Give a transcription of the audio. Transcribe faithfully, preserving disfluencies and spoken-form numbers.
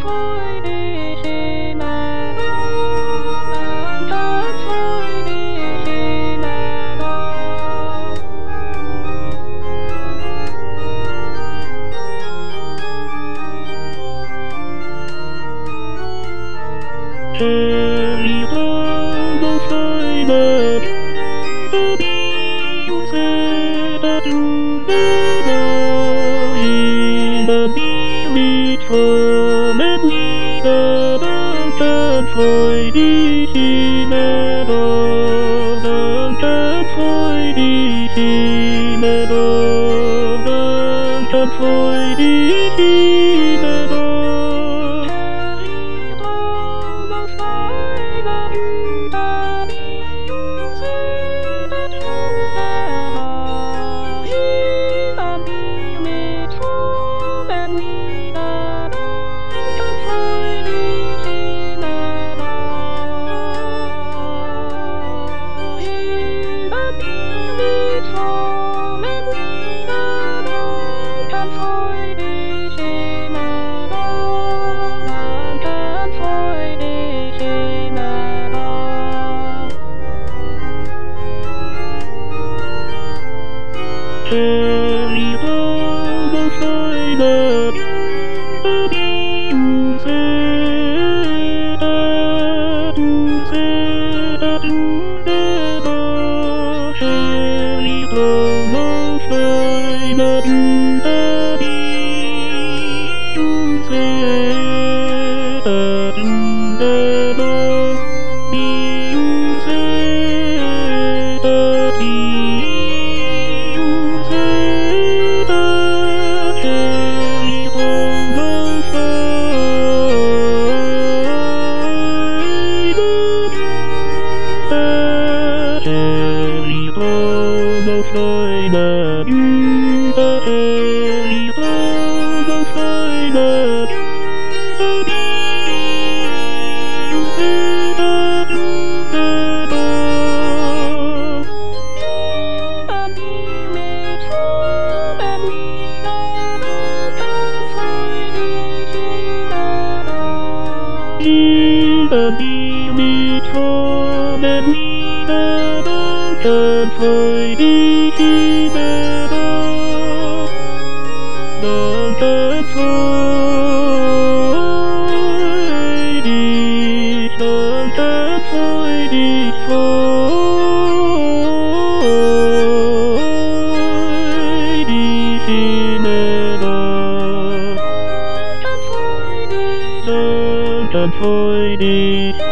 Thôi đi khi mẹ đó đang chết, thôi đi khi mẹ đó đang chết, thôi đi khi mẹ đó. Thôi đi khi mẹ đó đang chết, thôi đi đang chết, thôi đi thôi đi khi mẹ đó đang chết, thôi đi.